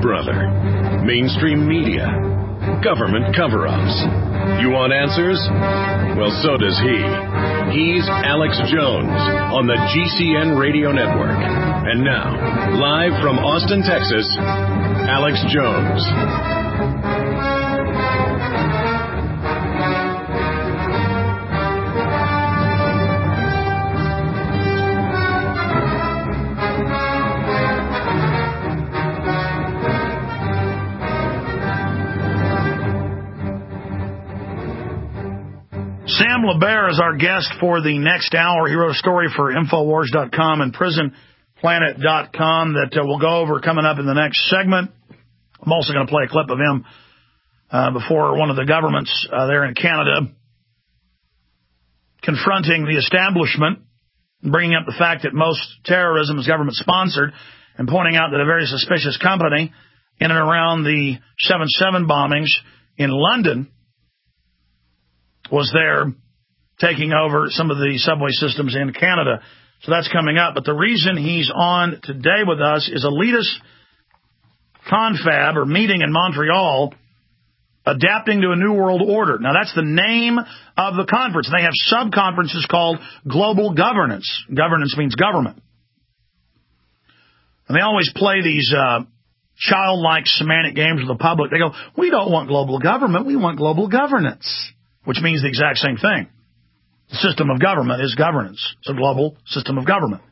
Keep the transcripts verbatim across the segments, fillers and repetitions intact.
brother. Mainstream media. Government cover-ups. You want answers? Well, so does he. He's Alex Jones on the G C N Radio Network. And now, live from Austin, Texas, Alex Jones. Sam LaBear is our guest for the next hour. He wrote a story for Infowars dot com and Prison Planet dot com that uh, we'll go over coming up in the next segment. I'm also going to play a clip of him uh, before one of the governments uh, there in Canada confronting the establishment, bringing up the fact that most terrorism is government-sponsored, and pointing out that a very suspicious company in and around the seven seven bombings in London was there taking over some of the subway systems in Canada. So that's coming up. But the reason he's on today with us is elitist confab, or meeting in Montreal, adapting to a new world order. Now, that's the name of the conference. They have sub-conferences called global governance. Governance means government. And they always play these uh, childlike semantic games with the public. They go, we don't want global government, we want global governance, which means the exact same thing. The system of government is governance. It's a global system of government.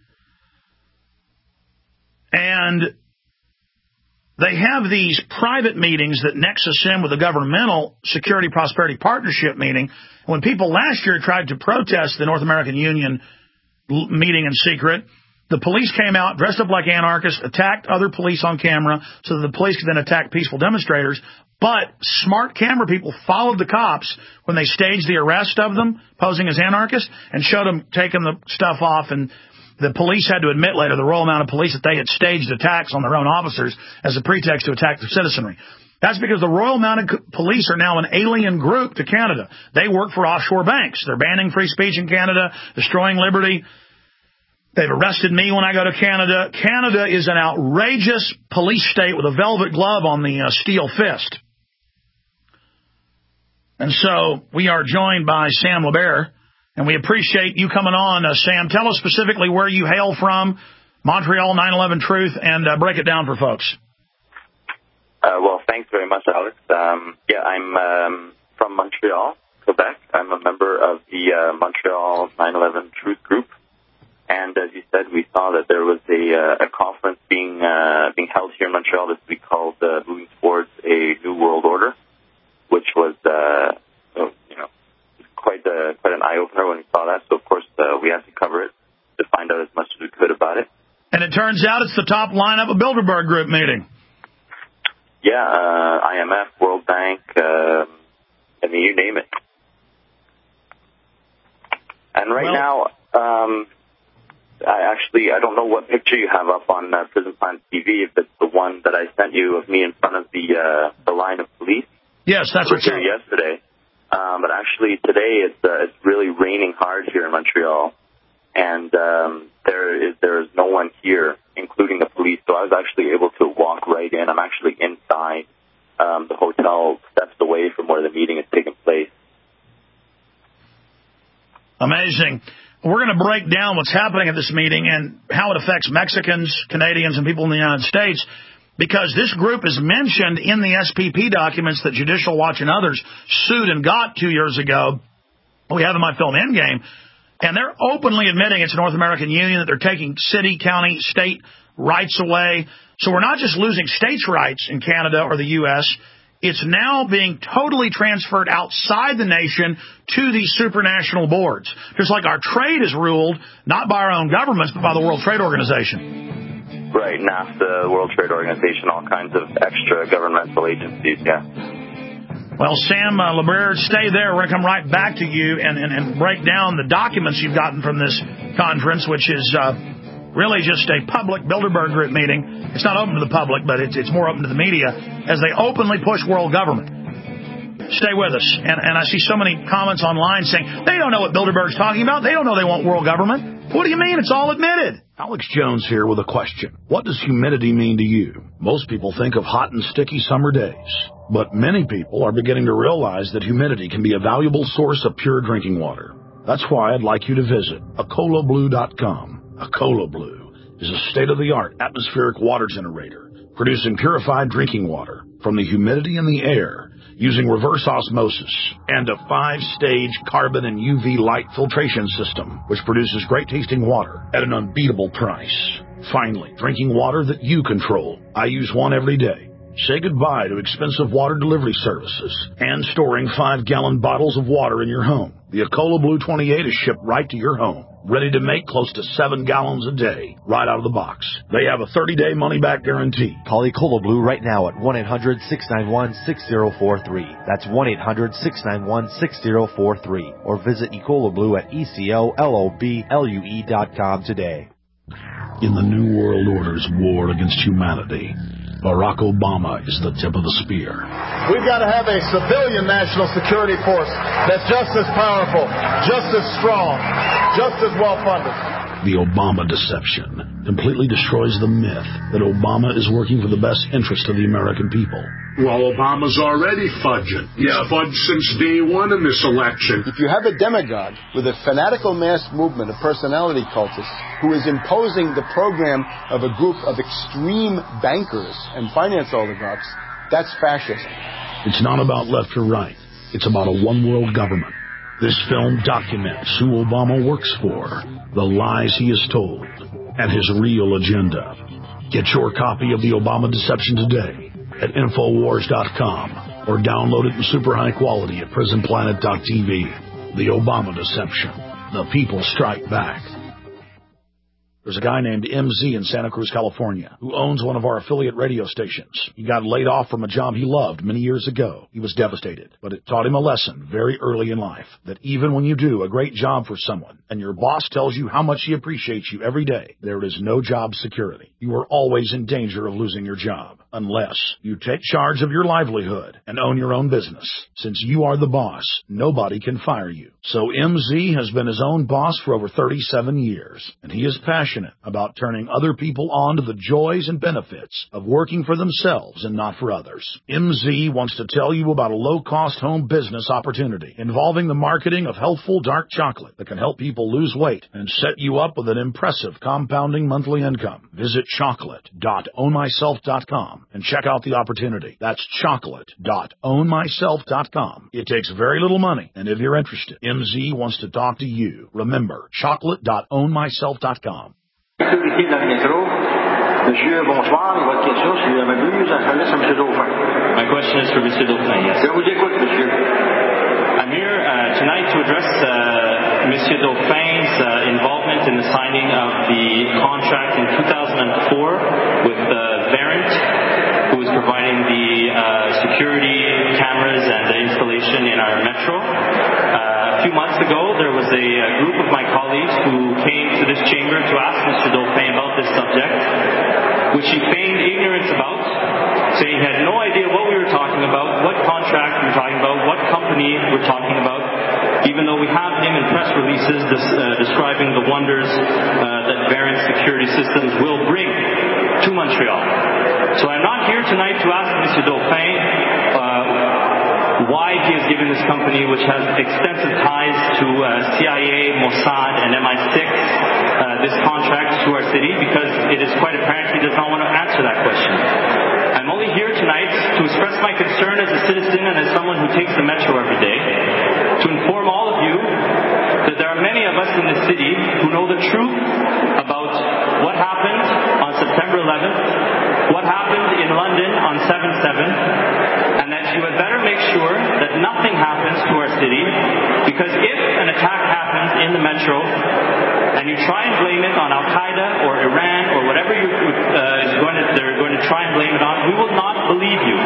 And they have these private meetings that nexus in with the governmental Security Prosperity Partnership meeting. When people last year tried to protest the North American Union meeting in secret, the police came out dressed up like anarchists, attacked other police on camera so that the police could then attack peaceful demonstrators. But smart camera people followed the cops when they staged the arrest of them, posing as anarchists, and showed them taking the stuff off. And the police had to admit later, the Royal Mounted Police, that they had staged attacks on their own officers as a pretext to attack the citizenry. That's because the Royal Mounted Police are now an alien group to Canada. They work for offshore banks. They're banning free speech in Canada, destroying liberty. They've arrested me when I go to Canada. Canada is an outrageous police state with a velvet glove on the uh, steel fist. And so we are joined by Sam LaBear, and we appreciate you coming on. Uh, Sam, tell us specifically where you hail from, Montreal nine eleven Truth, and uh, break it down for folks. Uh, well, thanks very much, Alex. Um, yeah, I'm um, from Montreal, Quebec. I'm a member of the uh, Montreal nine eleven Truth Group. And as you said, we saw that there was a, uh, a conference being uh, being held here in Montreal this week called uh, Moving Towards a New World Order, which was, uh, you know, quite a, quite an eye-opener when we saw that. So, of course, uh, we had to cover it to find out as much as we could about it. And it turns out it's the top lineup of Bilderberg Group meeting. Yeah, uh, I M F, World Bank, uh, I mean, you name it. And right well, now, um, I actually, I don't know what picture you have up on uh, Prison Planet T V, if it's the one that I sent you of me in front of the uh, the line of police. Yes, that's what's here yesterday. Um, but actually today it's uh, it's really raining hard here in Montreal, and um, there is there is no one here, including the police. So I was actually able to walk right in. I'm actually inside um, the hotel, steps away from where the meeting is taking place. Amazing. We're going to break down what's happening at this meeting and how it affects Mexicans, Canadians, and people in the United States, because this group is mentioned in the S P P documents that Judicial Watch and others sued and got two years ago. We have in my film Endgame, and they're openly admitting it's North American Union, that they're taking city, county, state rights away. So we're not just losing states' rights in Canada or the U S, it's now being totally transferred outside the nation to these supranational boards. Just like our trade is ruled not by our own governments, but by the World Trade Organization. Right, NAFTA, World Trade Organization, all kinds of extra governmental agencies, yeah. Well, Sam uh, LaBear, stay there. We're going to come right back to you and, and, and break down the documents you've gotten from this conference, which is uh, really just a public Bilderberg Group meeting. It's not open to the public, but it's, it's more open to the media as they openly push world government. Stay with us. And, and I see so many comments online saying, they don't know what Bilderberg's talking about. They don't know they want world government. What do you mean? It's all admitted. Alex Jones here with a question. What does humidity mean to you? Most people think of hot and sticky summer days, but many people are beginning to realize that humidity can be a valuable source of pure drinking water. That's why I'd like you to visit Acola Blue dot com. Acola Blue is a state-of-the-art atmospheric water generator producing purified drinking water from the humidity in the air using reverse osmosis and a five-stage carbon and U V light filtration system, which produces great-tasting water at an unbeatable price. Finally, drinking water that you control. I use one every day. Say goodbye to expensive water delivery services and storing five-gallon bottles of water in your home. The Acola Blue twenty-eight is shipped right to your home, ready to make close to seven gallons a day, right out of the box. They have a thirty-day money-back guarantee. Call Acola Blue right now at one eight hundred six nine one six zero four three. That's one eight hundred six nine one six zero four three. Or visit Ecola Blue at E C O L O B L U E dot com today. In the New World Order's war against humanity, Barack Obama is the tip of the spear. We've got to have a civilian national security force that's just as powerful, just as strong, just as well-funded. The Obama deception completely destroys the myth that Obama is working for the best interest of the American people. Well, Obama's already fudging. He's yeah. fudged since day one in this election. If you have a demagogue with a fanatical mass movement of personality cultists who is imposing the program of a group of extreme bankers and finance oligarchs, that's fascism. It's not about left or right. It's about a one-world government. This film documents who Obama works for, the lies he has told, and his real agenda. Get your copy of The Obama Deception today at Infowars dot com or download it in super high quality at Prison Planet dot T V. The Obama Deception. The people strike back. There's a guy named M Z in Santa Cruz, California, who owns one of our affiliate radio stations. He got laid off from a job he loved many years ago. He was devastated, but it taught him a lesson very early in life, that even when you do a great job for someone and your boss tells you how much he appreciates you every day, there is no job security. You are always in danger of losing your job, unless you take charge of your livelihood and own your own business. Since you are the boss, nobody can fire you. So M Z has been his own boss for over thirty-seven years, and he is passionate about turning other people on to the joys and benefits of working for themselves and not for others. M Z wants to tell you about a low-cost home business opportunity involving the marketing of healthful dark chocolate that can help people lose weight and set you up with an impressive compounding monthly income. Visit chocolate dot own myself dot com and check out the opportunity. That's chocolate dot own myself dot com. It takes very little money, and if you're interested, M Z wants to talk to you. Remember, chocolate dot own myself dot com. Sécurité de la métro. Monsieur, bonsoir. Et votre question, si je m'abuse, je laisse à M. Dauphin. My question is for Mister Dauphin, yes. Je vous écoute, monsieur. I'm here uh, tonight to address uh, Monsieur Dauphin's uh, involvement in the signing of the contract in two thousand four with uh, Verint, who is providing the uh, security cameras and the installation in our metro. Uh, A few months ago, there was a, a group of my colleagues who came to this chamber to ask Mister Dauphin about this subject, which he feigned ignorance about, saying he had no idea what we were talking about, what contract we were talking about, what company we're talking about, even though we have him in press releases this, uh, describing the wonders uh, that Verint security systems will bring to Montreal. So I'm not here tonight to ask Mister Dauphin uh, why he has given this company, which has extensive ties to uh, C I A, Mossad, and M I six, uh, this contract to our city, because it is quite apparent he does not want to answer that question. I'm only here tonight to express my concern as a citizen and as someone who takes the metro every day, to inform all of you that there are many of us in this city who know the truth about what happened on September eleventh, what happened in London on seven seven, and that you had better make sure that nothing happens to our city, because if an attack happens in the metro and you try and blame it on Al-Qaeda or Iran or whatever you, uh, is going to, they're going to try and blame it on, we will not believe you.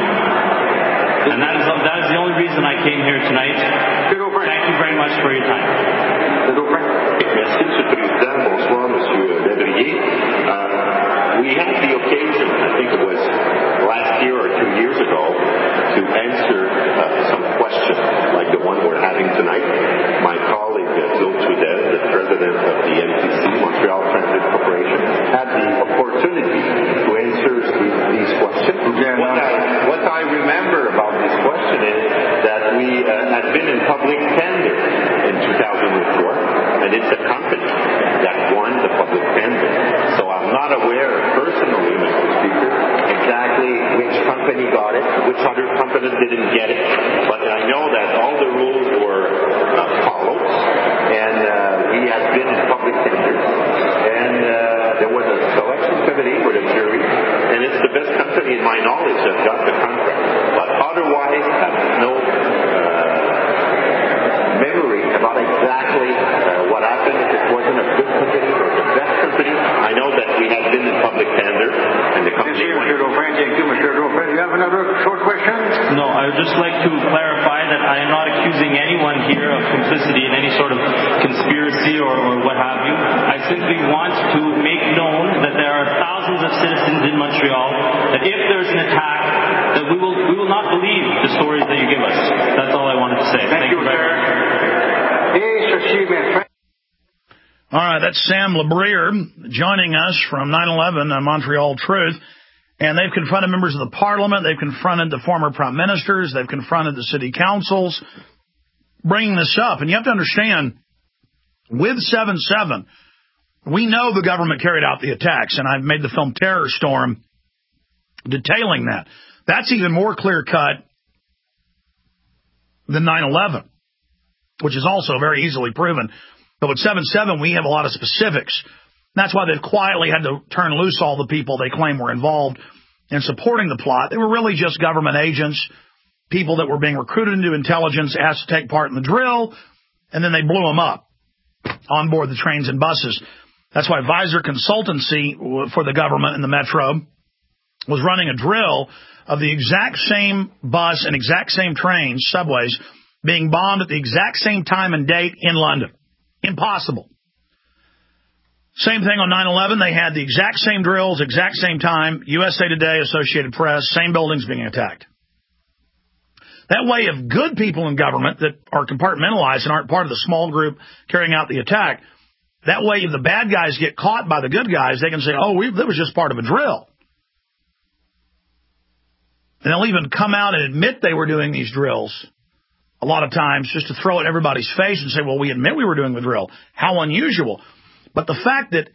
And that is, that is the only reason I came here tonight. Thank you very much for your time. Merci, M. le Président. Bonsoir, M. Lévrier. Uh, we had the occasion, I think it was last year or two years ago, to answer uh, some questions like the one we're having tonight. My colleague, uh, Claude Trudel, the president of the N T C, Corporation had the opportunity to answer these, these questions. Yeah, what, I, what I remember about this question is that we uh, had been in public tender in two thousand four, and it's a company that won the public tender. So I'm not aware personally, Mister Speaker, exactly which company got it, which other company didn't get it, but I know that all the rules were uh, followed, and uh, we had been in public tender, and uh, there was a selection committee with a jury, and it's the best company in my knowledge that got the contract. But otherwise, I have no uh, memory about exactly uh, what happened, if it wasn't a good company or the best company. I know that we had been in public tender, and the company... Thank you, Mister Dauphin. Thank you, Mister Dauphin. You have another short question? No, I would just like to clarify that I am not accusing anyone here of complicity in any sort of conspiracy or, or what have you. I simply want to make known that there are thousands of citizens in Montreal that if there's an attack, that we will we will not believe the stories that you give us. That's all I wanted to say. Thank, Thank you, very much. All right, that's Sam LeBrier joining us from nine eleven uh, Montreal Truth. And they've confronted members of the parliament. They've confronted the former prime ministers. They've confronted the city councils, bringing this up. And you have to understand, with seven seven, we know the government carried out the attacks. And I've made the film Terror Storm detailing that. That's even more clear-cut than nine eleven, which is also very easily proven. But with seven seven, we have a lot of specifics. That's why they've quietly had to turn loose all the people they claim were involved in supporting the plot. They were really just government agents, people that were being recruited into intelligence, asked to take part in the drill, and then they blew them up on board the trains and buses. That's why Visor Consultancy for the government in the Metro was running a drill of the exact same bus and exact same trains, subways, being bombed at the exact same time and date in London. Impossible. Same thing on nine eleven. They had the exact same drills, exact same time. U S A Today, Associated Press, same buildings being attacked. That way, if good people in government that are compartmentalized and aren't part of the small group carrying out the attack, that way, if the bad guys get caught by the good guys, they can say, oh, we, that was just part of a drill. And they'll even come out and admit they were doing these drills a lot of times just to throw it in everybody's face and say, well, we admit we were doing the drill. How unusual. But the fact that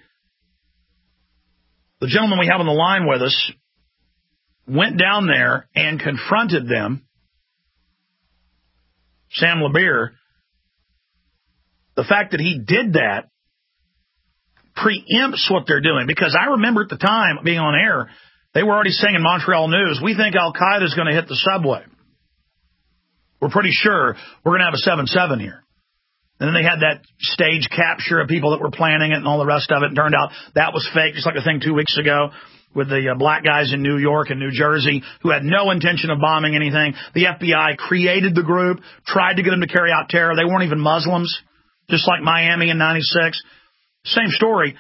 the gentleman we have on the line with us went down there and confronted them, Sam LeBrier, the fact that he did that preempts what they're doing. Because I remember at the time being on air, they were already saying in Montreal News, we think Al-Qaeda is going to hit the subway. We're pretty sure we're going to have a seven seven here. And then they had that stage capture of people that were planning it and all the rest of it. And turned out that was fake, just like the thing two weeks ago with the uh, black guys in New York and New Jersey who had no intention of bombing anything. The F B I created the group, tried to get them to carry out terror. They weren't even Muslims, just like Miami in ninety-six. Same story.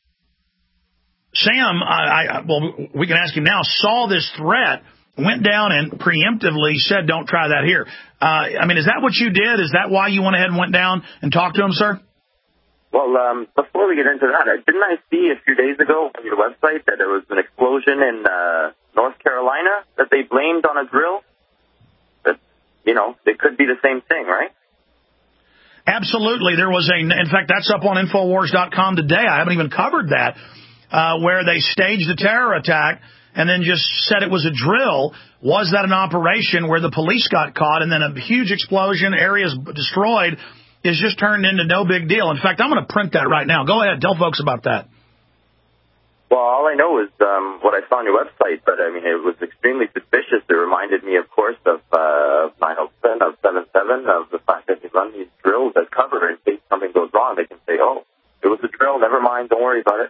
Sam, I, I, well, we can ask him now, saw this threat, went down and preemptively said, don't try that here. Uh, I mean, is that what you did? Is that why you went ahead and went down and talked to him, sir? Well, um, before we get into that, didn't I see a few days ago on your website that there was an explosion in uh, North Carolina that they blamed on a drill? That, you know, it could be the same thing, right? Absolutely. There was a, in fact, that's up on Infowars dot com today. I haven't even covered that, uh, where they staged a terror attack and then just said it was a drill. Was that an operation where the police got caught and then a huge explosion, areas destroyed, is just turned into no big deal? In fact, I'm going to print that right now. Go ahead. Tell folks about that. Well, all I know is um, what I saw on your website, but, I mean, it was extremely suspicious. It reminded me, of course, of uh, nine eleven, of seven seven, of the fact that they run these drills as cover in case something goes wrong. They can say, oh, it was a drill. Never mind. Don't worry about it.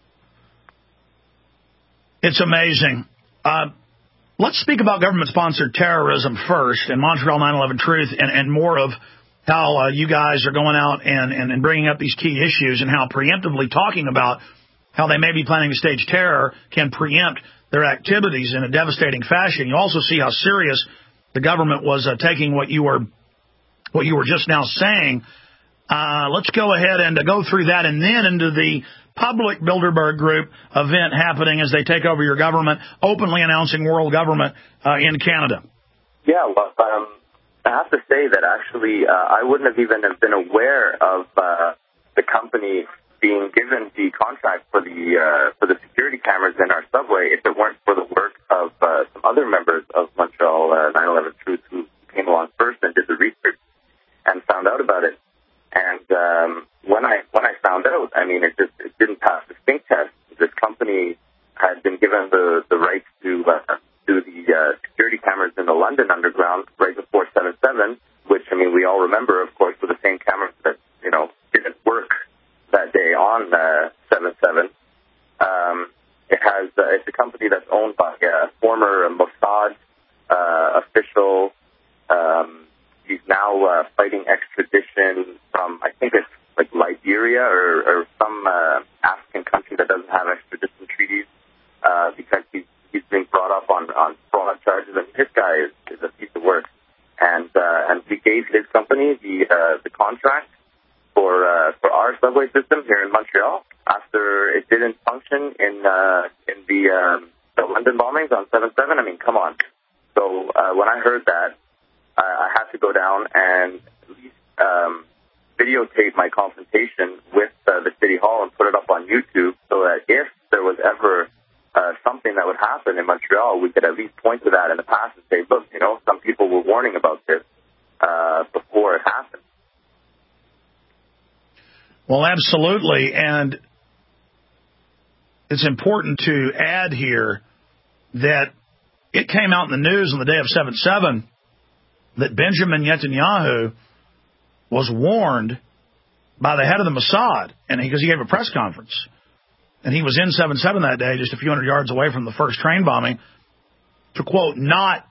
It's amazing. Uh, let's speak about government-sponsored terrorism first and Montreal nine eleven Truth and, and more of how uh, you guys are going out and, and, and bringing up these key issues and how preemptively talking about how they may be planning to stage terror can preempt their activities in a devastating fashion. You also see how serious the government was uh, taking what you were what you were just now saying Uh, let's go ahead and uh, go through that and then into the public Bilderberg Group event happening as they take over your government, openly announcing world government uh, in Canada. Yeah, well, um, I have to say that actually uh, I wouldn't have even have been aware of uh, the company being given the contract for the uh, for the security cameras in our subway if it weren't for the work of uh, some other members of Montreal uh, nine eleven Truth who came along first and did the research and found out about it. And um, when I when I found out, I mean, it just it didn't pass the stink test. This company had been given the the rights to uh, do the uh, security cameras in the London Underground right before seven seven, which I mean we all remember, of course, were the same cameras that you know didn't work that day on uh, seven seven. Um, it has uh, it's a company that's owned by a former Mossad uh, official. Um, He's now uh, fighting extradition from, I think it's like Liberia or, or some uh, African country that doesn't have extradition treaties uh, because he's, he's being brought up on, on fraud charges. And this guy is, is a piece of work. And uh, and we gave his company the uh, the contract for uh, for our subway system here in Montreal after it didn't function in uh, in the um, the London bombings on seven seven. I mean, come on. So uh, when I heard that, I had to go down and at least um, videotape my confrontation with uh, the City Hall and put it up on YouTube so that if there was ever uh, something that would happen in Montreal, we could at least point to that in the past and say, look, you know, some people were warning about this uh, before it happened. Well, absolutely. And it's important to add here that it came out in the news on the day of seven seven that Benjamin Netanyahu was warned by the head of the Mossad, and because he, he gave a press conference, and he was in seven seven that day, just a few hundred yards away from the first train bombing, to, quote, not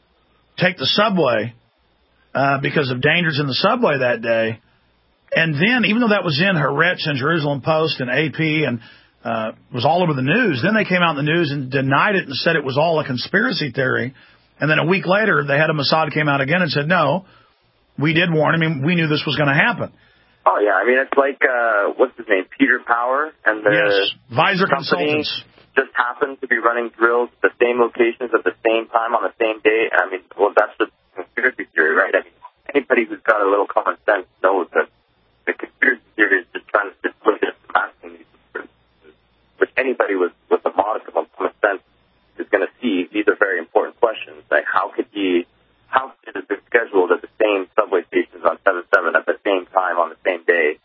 take the subway uh, because of dangers in the subway that day. And then, even though that was in Haaretz and Jerusalem Post and A P and uh, was all over the news, then they came out in the news and denied it and said it was all a conspiracy theory. And then a week later, the head of Mossad came out again and said, no, we did warn him. I mean, we knew this was going to happen. Oh, yeah. I mean, it's like, uh, what's his name, Peter Power? And the yes, Visor company Consultants. Just happened to be running drills at the same locations at the same time on the same day. I mean, well, that's the conspiracy theory, right? I mean, anybody who's got a little common sense knows that the conspiracy theory is just trying to display this masking these conspiracies, which anybody with, with a modicum of common sense is going to see. These are very important questions. Like, how could he, how is it scheduled at the same subway stations on seven seven at the same time on the same day?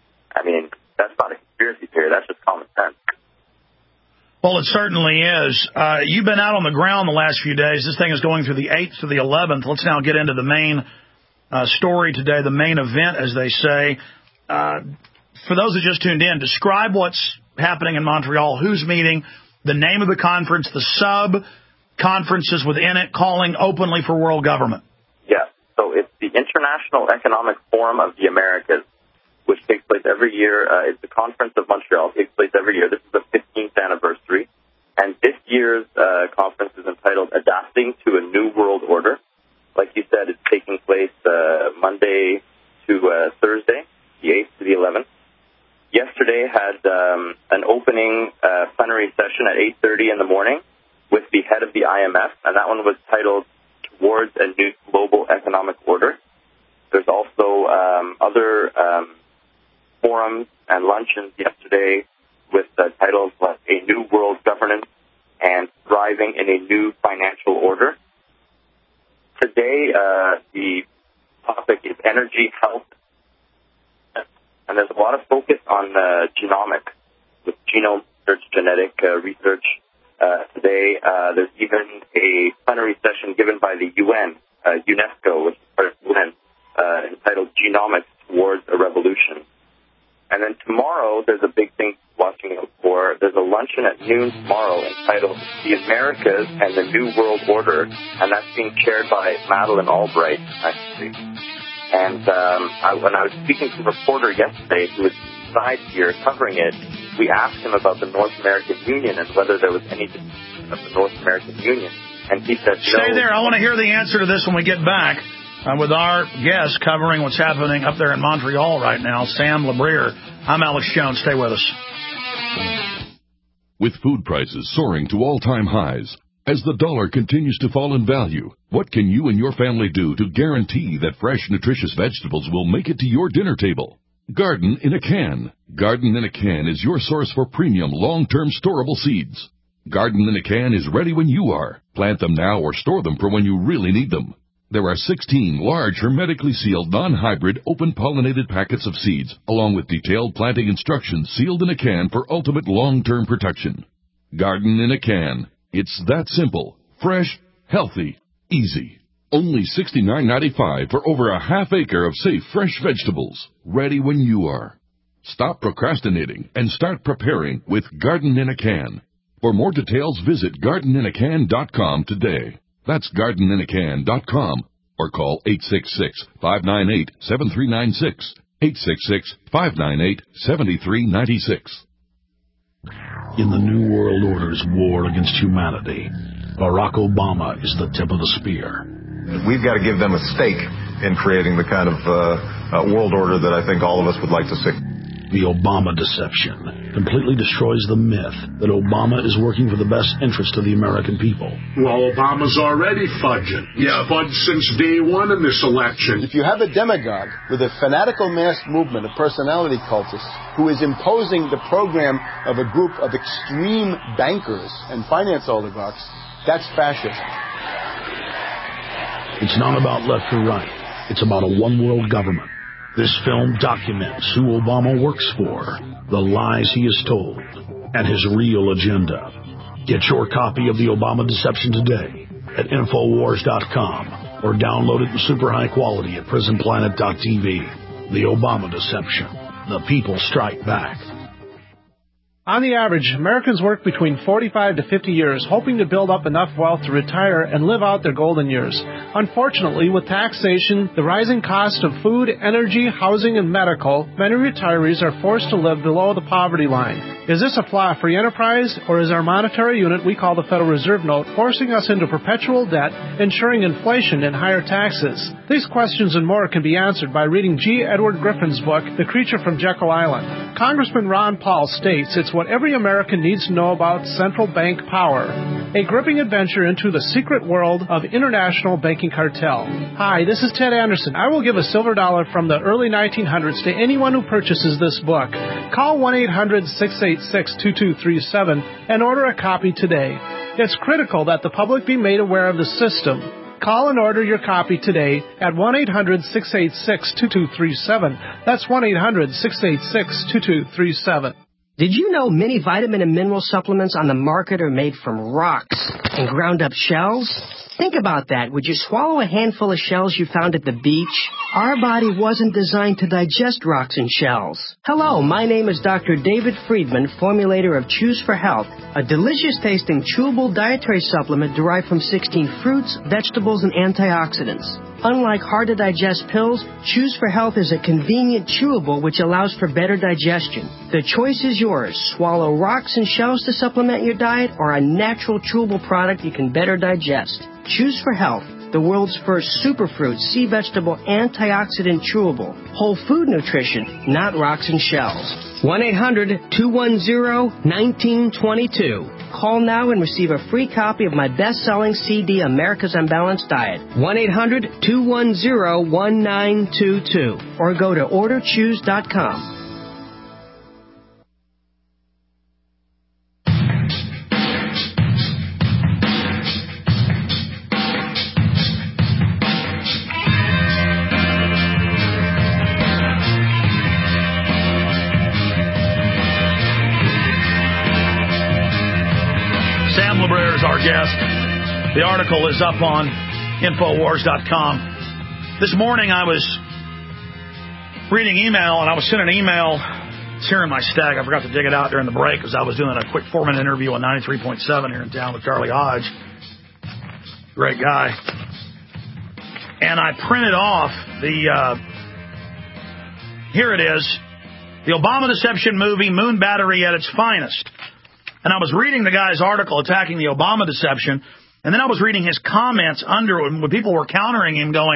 I mean, that's not a conspiracy theory. That's just common sense. Well, it certainly is. Uh, you've been out on the ground the last few days. This thing is going through the eighth to the eleventh. Let's now get into the main uh, story today, the main event, as they say. Uh, for those that just tuned in, describe what's happening in Montreal, who's meeting, the name of the conference, the sub-conferences within it, calling openly for world government. Yeah, so it's the International Economic Forum of the Americas, which takes place every year. Uh, it's the Conference of Montreal, takes place every year. This is the fifteenth anniversary. And this year's uh, conference is entitled Adapting to a New World Order. Like you said, it's taking place uh, Monday to uh, Thursday, the eighth to the eleventh. Yesterday had um, an opening uh, plenary session at eight thirty in the morning with the head of the I M F, and that one was titled Towards a New Global Economic Order. There's also um, other um, forums and luncheons yesterday with uh, titles like A New World Governance and Thriving in a New Financial Order. Today, uh, the topic is energy, health, and there's a lot of focus on uh, genomics, with genome research, genetic uh, research. Uh, today, uh, there's even a plenary session given by the U N, uh, UNESCO, which is part of the U N, uh, entitled Genomics Towards a Revolution. And then tomorrow, there's a big thing watching out for. There's a luncheon at noon tomorrow entitled The Americas and the New World Order, and that's being chaired by Madeleine Albright, actually. And um, I, when I was speaking to a reporter yesterday who was inside here covering it, we asked him about the North American Union and whether there was any discussion of the North American Union. And he said, Stay no. there. I want to hear the answer to this when we get back. uh, with our guest covering what's happening up there in Montreal right now, Sam LeBrier. I'm Alex Jones. Stay with us. With food prices soaring to all-time highs, as the dollar continues to fall in value, what can you and your family do to guarantee that fresh, nutritious vegetables will make it to your dinner table? Garden in a Can. Garden in a Can is your source for premium, long-term storable seeds. Garden in a Can is ready when you are. Plant them now or store them for when you really need them. There are sixteen large, hermetically sealed, non-hybrid, open-pollinated packets of seeds, along with detailed planting instructions sealed in a can for ultimate long-term protection. Garden in a Can. It's that simple, fresh, healthy, easy. Only sixty-nine ninety-five for over a half acre of safe, fresh vegetables, ready when you are. Stop procrastinating and start preparing with Garden in a Can. For more details, visit garden in a can dot com today. That's garden in a can dot com or call eight six six, five nine eight, seven three nine six, eight six six, five nine eight, seven three nine six. In the New World Order's war against humanity, Barack Obama is the tip of the spear. We've got to give them a stake in creating the kind of uh, uh, world order that I think all of us would like to see. The Obama deception completely destroys the myth that Obama is working for the best interest of the American people. Well, Obama's already fudging. He's yeah. fudged since day one in this election. If you have a demagogue with a fanatical mass movement of personality cultists who is imposing the program of a group of extreme bankers and finance oligarchs, that's fascism. It's not about left or right. It's about a one-world government. This film documents who Obama works for, the lies he has told, and his real agenda. Get your copy of The Obama Deception today at Infowars dot com or download it in super high quality at prison planet dot t v. The Obama Deception. The people strike back. On the average, Americans work between forty-five to fifty years, hoping to build up enough wealth to retire and live out their golden years. Unfortunately, with taxation, the rising cost of food, energy, housing, and medical, many retirees are forced to live below the poverty line. Is this a flaw free enterprise, or is our monetary unit we call the Federal Reserve Note forcing us into perpetual debt, ensuring inflation and higher taxes? These questions and more can be answered by reading G. Edward Griffin's book, The Creature from Jekyll Island. Congressman Ron Paul states it's what every American needs to know about central bank power. A gripping adventure into the secret world of international banking cartel. Hi, this is Ted Anderson. I will give a silver dollar from the early nineteen hundreds to anyone who purchases this book. Call one eight hundred, six eight six, two two three seven and order a copy today. It's critical that the public be made aware of the system. Call and order your copy today at one eight hundred, six eight six, two two three seven. That's one eight hundred, six eight six, two two three seven. Did you know many vitamin and mineral supplements on the market are made from rocks and ground up shells? Think about that. Would you swallow a handful of shells you found at the beach? Our body wasn't designed to digest rocks and shells. Hello, my name is Doctor David Friedman, formulator of Choose for Health, a delicious-tasting chewable dietary supplement derived from sixteen fruits, vegetables, and antioxidants. Unlike hard-to-digest pills, Choose for Health is a convenient chewable which allows for better digestion. The choice is yours. Swallow rocks and shells to supplement your diet or a natural chewable product you can better digest. Choose for Health, the world's first superfruit, sea vegetable, antioxidant chewable. Whole food nutrition, not rocks and shells. one eight hundred, two one zero, one nine two two. Call now and receive a free copy of my best-selling C D, America's Unbalanced Diet. one eight hundred, two one zero, one nine two two. Or go to order choose dot com. Our guest. The article is up on Infowars dot com. This morning I was reading email, and I was sent an email. It's here in my stack. I forgot to dig it out during the break because I was doing a quick four-minute interview on ninety-three point seven here in town with Charlie Hodge. Great guy. And I printed off the, uh, here it is, the Obama Deception movie, Moon Battery at its finest. And I was reading the guy's article attacking the Obama deception, and then I was reading his comments under it when people were countering him going,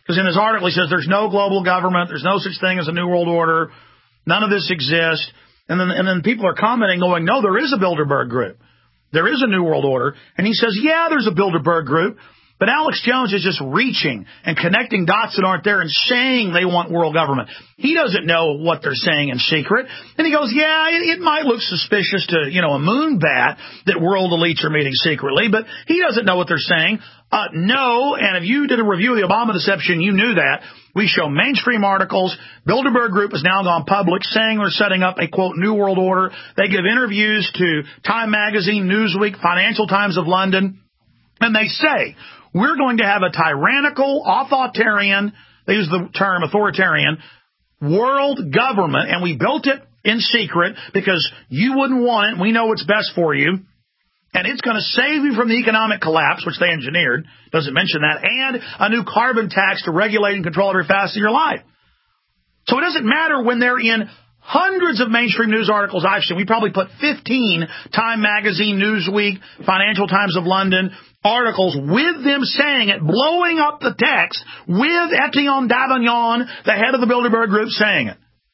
Because in his article he says there's no global government, there's no such thing as a new world order, none of this exists. And then and then people are commenting going, no, there is a Bilderberg group. There is a new world order. And he says, yeah, there's a Bilderberg group. But Alex Jones is just reaching and connecting dots that aren't there and saying they want world government. He doesn't know what they're saying in secret. And he goes, yeah, it, it might look suspicious to, you know, a moon bat that world elites are meeting secretly, but he doesn't know what they're saying. Uh, no, and if you did a review of the Obama deception, you knew that. We show mainstream articles. Bilderberg Group has now gone public saying they're setting up a, quote, new world order. They give interviews to Time Magazine, Newsweek, Financial Times of London, and they say, we're going to have a tyrannical, authoritarian, they use the term authoritarian, world government, and we built it in secret because you wouldn't want it. We know what's best for you. And it's going to save you from the economic collapse, which they engineered, doesn't mention that, and a new carbon tax to regulate and control every facet of your life. So it doesn't matter when they're in hundreds of mainstream news articles I've seen. We probably put fifteen Time Magazine, Newsweek, Financial Times of London articles with them saying it, blowing up the text with Etienne Davignon, the head of the Bilderberg Group, saying it.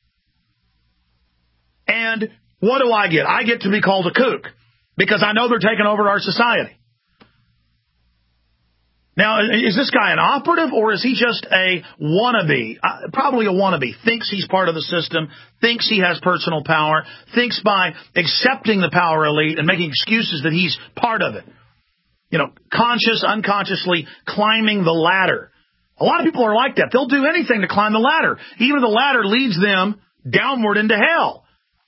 And what do I get? I get to be called a kook because I know they're taking over our society. Now, is this guy an operative or is he just a wannabe? Uh, probably a wannabe. Thinks he's part of the system, thinks he has personal power, thinks by accepting the power elite and making excuses that he's part of it. You know, conscious, unconsciously climbing the ladder. A lot of people are like that. They'll do anything to climb the ladder, even if the ladder leads them downward into hell.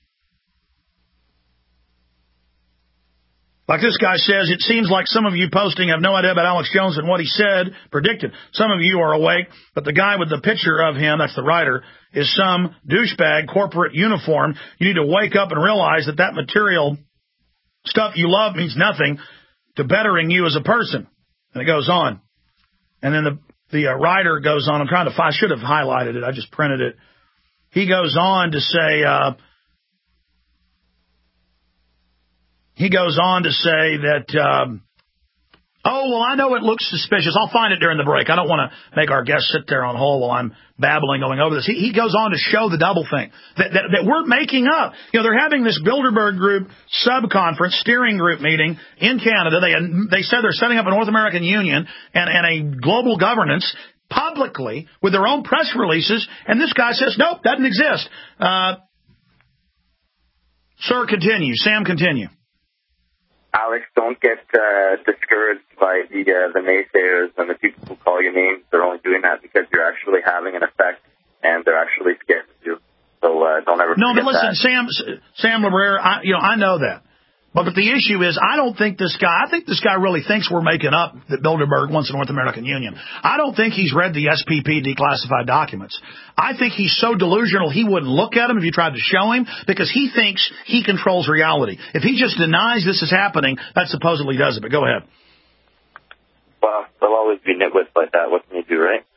Like this guy says, it seems like some of you posting have no idea about Alex Jones and what he said, predicted. Some of you are awake, but the guy with the picture of him, that's the writer, is some douchebag corporate uniform. You need to wake up and realize that that material stuff you love means nothing to bettering you as a person. And it goes on. And then the, the uh, writer goes on. I'm trying to find, I should have highlighted it. I just printed it. He goes on to say, uh, He goes on to say that, um, oh, well, I know it looks suspicious. I'll find it during the break. I don't want to make our guests sit there on hold while I'm babbling going over this. He, he goes on to show the double thing that, that, that we're making up. You know, they're having this Bilderberg Group sub-conference, steering group meeting in Canada. They they said they're setting up a North American Union and, and a global governance publicly with their own press releases. And this guy says, nope, doesn't exist. Uh, sir, continue. Sam, continue. Alex, don't get uh, discouraged by the uh, the naysayers and the people who call you names. They're only doing that because you're actually having an effect, and they're actually scared of you. So uh, don't ever. No, but listen, that. Sam, Sam LeBrere, I, you know, I know that. But, but the issue is, I don't think this guy, I think this guy really thinks we're making up that Bilderberg wants a North American Union. I don't think he's read the S P P declassified documents. I think he's so delusional he wouldn't look at them if you tried to show him because he thinks he controls reality. If he just denies this is happening, that supposedly does it. But go ahead. Well, they'll always be nitwits like that. What can you do, right?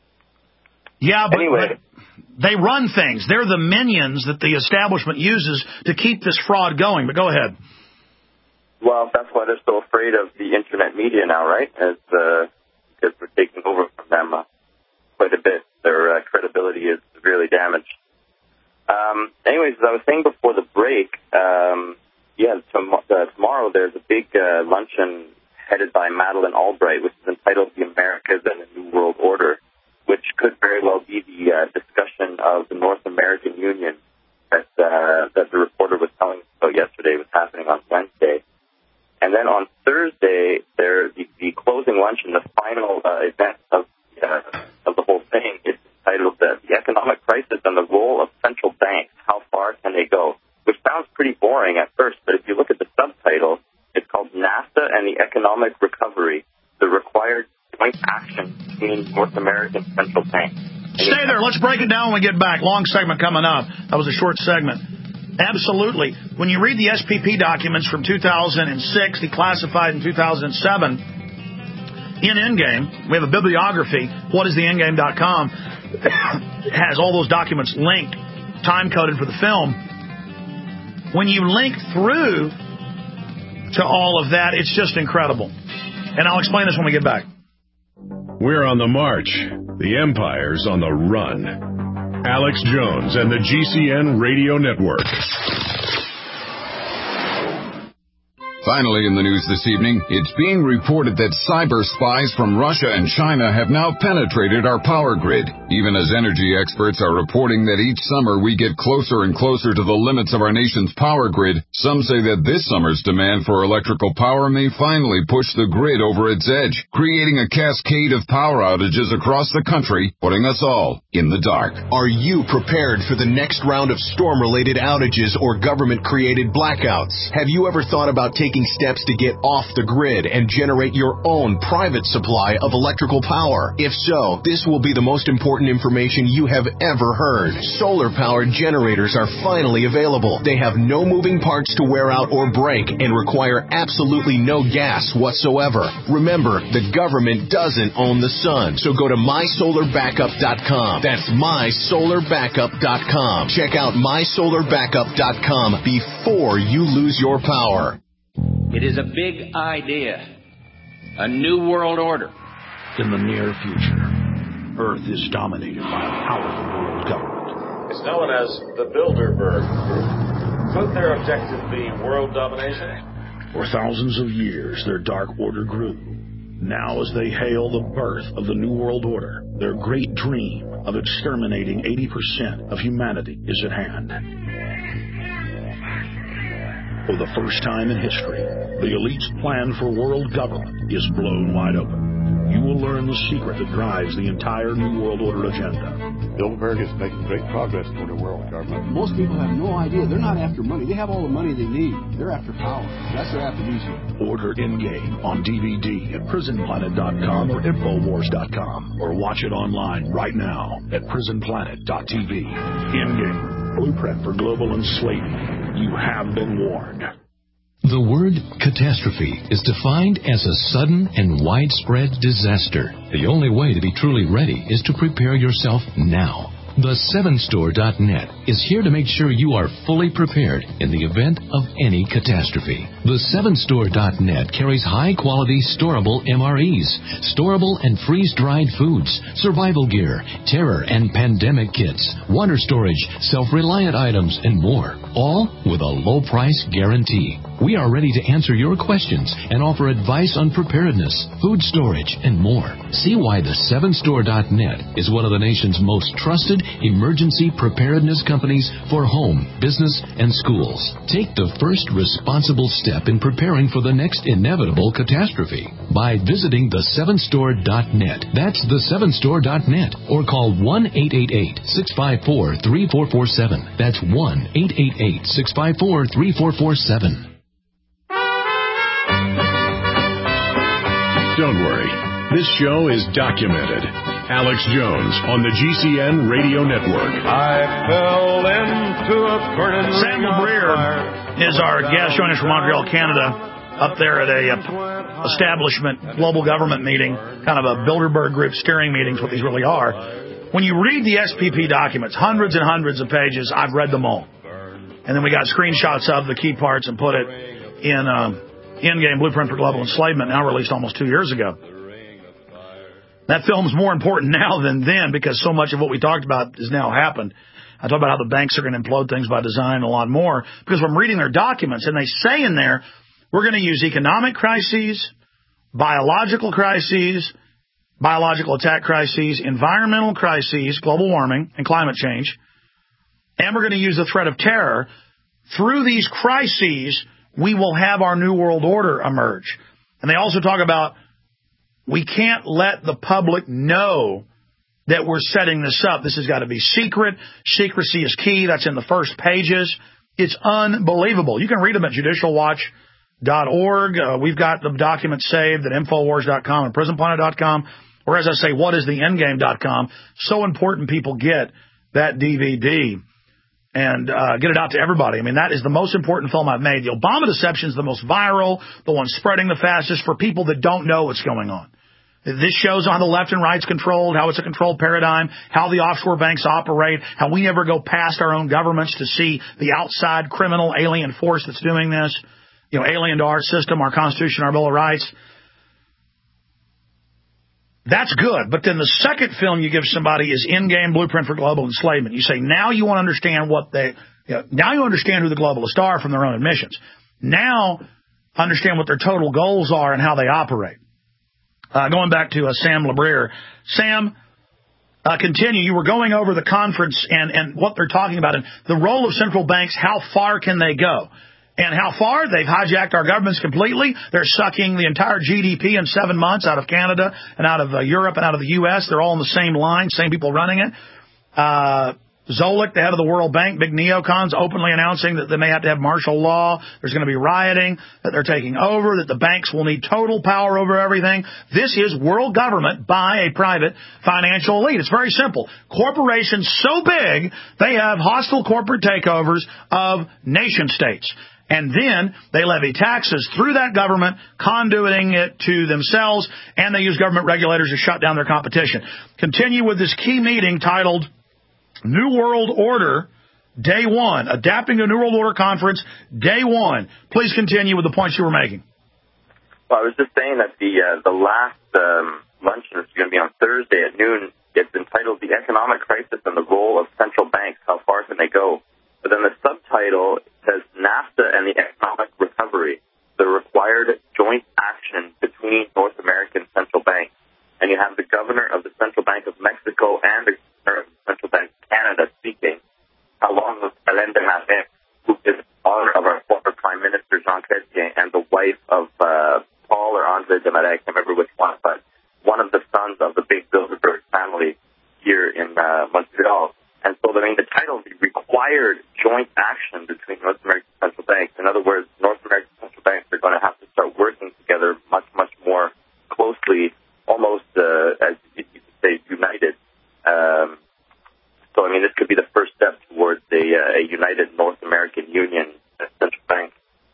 Yeah, but, anyway. but they run things. They're the minions that the establishment uses to keep this fraud going. But go ahead. Well, that's why they're so afraid of the internet media now, right? As uh, because we're taking over from them uh, quite a bit. Their uh, credibility is severely damaged. Um, anyways, as I was saying before the break, um, yeah, tom- uh, tomorrow there's a big uh, luncheon headed by Madeleine Albright, which is entitled "The Americas and the New World Order," which could very well be the uh, discussion of the North American Union that uh, that the reporter was telling us about yesterday was happening on Wednesday. And then on Thursday, there the, the closing luncheon, the final uh, event of uh, of the whole thing, is titled uh, "The Economic Crisis and the Role of Central Banks: How Far Can They Go?" Which sounds pretty boring at first, but if you look at the subtitle, it's called "NAFTA and the Economic Recovery: The Required Joint Action Between North American Central Banks." Stay there. Let's break it down when we get back. Long segment coming up. That was a short segment. Absolutely. When you read the S P P documents from two thousand six, declassified in two thousand seven, in Endgame, we have a bibliography, what is the endgame dot com, has all those documents linked, time-coded for the film. When you link through to all of that, it's just incredible. And I'll explain this when we get back. We're on the march. The empire's on the run. Alex Jones and the G C N Radio Network. Finally in the news this evening, it's being reported that cyber spies from Russia and China have now penetrated our power grid. Even as energy experts are reporting that each summer we get closer and closer to the limits of our nation's power grid, some say that this summer's demand for electrical power may finally push the grid over its edge, creating a cascade of power outages across the country, putting us all in the dark. Are you prepared for the next round of storm-related outages or government-created blackouts? Have you ever thought about taking steps to get off the grid and generate your own private supply of electrical power? If so, this will be the most important information you have ever heard. Solar-powered generators are finally available. They have no moving parts to wear out or break and require absolutely no gas whatsoever. Remember, the government doesn't own the sun, so go to my solar backup dot com. That's my solar backup dot com. Check out my solar backup dot com before you lose your power. It is a big idea, a new world order. In the near future, Earth is dominated by a powerful world government. It's known as the Bilderberg Group. Could their objective be world domination? For thousands of years, their dark order grew. Now, as they hail the birth of the New World Order, their great dream of exterminating eighty percent of humanity is at hand. For the first time in history, the elite's plan for world government is blown wide open. You will learn the secret that drives the entire New World Order agenda. Bilderberg is making great progress toward a world government. Most people have no idea. They're not after money. They have all the money they need. They're after power. That's their aphrodisiac. Order Endgame on D V D at prison planet dot com or infowars dot com, or watch it online right now at prison planet dot t v. Endgame, blueprint for global enslavement. You have been warned. The word catastrophe is defined as a sudden and widespread disaster. The only way to be truly ready is to prepare yourself now. The seven store dot net is here to make sure you are fully prepared in the event of any catastrophe. The seven store dot net carries high-quality storable M R Es, storable and freeze-dried foods, survival gear, terror and pandemic kits, water storage, self-reliant items, and more, all with a low-price guarantee. We are ready to answer your questions and offer advice on preparedness, food storage, and more. See why the seven store dot net is one of the nation's most trusted emergency preparedness companies for home, business, and schools. Take the first responsible step in preparing for the next inevitable catastrophe by visiting the seven store dot net. That's the seven store dot net, or call one eight eight eight, six five four, three four four seven. That's one eight eight eight, six five four, three four four seven. Don't worry. This show is documented. Alex Jones on the G C N Radio Network. I fell into a burning Sam LeBrier is our guest joining us from Montreal, Canada, up there at a uh, establishment global government meeting, kind of a Bilderberg Group steering meeting is what these really are. When you read the S P P documents, hundreds and hundreds of pages, I've read them all. And then we got screenshots of the key parts and put it in um, Endgame, Blueprint for Global Enslavement, now released almost two years ago. That film's more important now than then because so much of what we talked about has now happened. I talk about how the banks are going to implode things by design and a lot more because I'm reading their documents and they say in there, we're going to use economic crises, biological crises, biological attack crises, environmental crises, global warming and climate change, and we're going to use the threat of terror. Through these crises, we will have our new world order emerge. And they also talk about we can't let the public know that we're setting this up. This has got to be secret. Secrecy is key. That's in the first pages. It's unbelievable. You can read them at judicial watch dot org. Uh, we've got the documents saved at infowars dot com and prison planet dot com. Or as I say, what is the endgame dot com. So important people get that D V D. And uh, get it out to everybody. I mean, that is the most important film I've made. The Obama deception is the most viral, the one spreading the fastest for people that don't know what's going on. This shows on the left and right's controlled, how it's a controlled paradigm, how the offshore banks operate, how we never go past our own governments to see the outside criminal alien force that's doing this, you know, alien to our system, our Constitution, our Bill of Rights. That's good. But then the second film you give somebody is In-Game Blueprint for Global Enslavement. You say, now you want to understand what they, you know, now you understand who the globalists are from their own admissions. Now understand what their total goals are and how they operate. Uh, going back to uh, Sam LeBrier. Sam, uh, continue. You were going over the conference and, and what they're talking about and the role of central banks. How far can they go? And how far? They've hijacked our governments completely. They're sucking the entire G D P in seven months out of Canada and out of uh, Europe and out of the U S. They're all in the same line, same people running it. Uh, Zolik, the head of the World Bank, big neocons, openly announcing that they may have to have martial law. There's going to be rioting, that they're taking over, that the banks will need total power over everything. This is world government by a private financial elite. It's very simple. Corporations so big, they have hostile corporate takeovers of nation states. And then they levy taxes through that government, conduiting it to themselves, and they use government regulators to shut down their competition. Continue with this key meeting titled New World Order, Day One, Adapting to New World Order Conference, Day One. Please continue with the points you were making. Well, I was just saying that the uh, the last um, luncheon is going to be on Thursday at noon. It's entitled The Economic Crisis and the Role of Central Banks. How far can they go? But then the subtitle says NAFTA and the Economic Recovery, the required joint action between North American central banks. And you have the governor of the Central Bank of Mexico and the governor of the Central Bank of Canada speaking, along with Alain Desmarais, who is the father of our former Prime Minister Jean Chrétien and the wife of uh, Paul or André Desmarais, I can't remember which one, but one of the sons of the big Bilderberg family here in uh, Montreal. And so, I mean, the title, the required joint action between North American central banks. In other words, North American central banks are going to have to start working together much, much more closely, almost, uh, as you could say, united. Um, so, I mean, this could be the first step towards a, uh, a united North American Union central bank.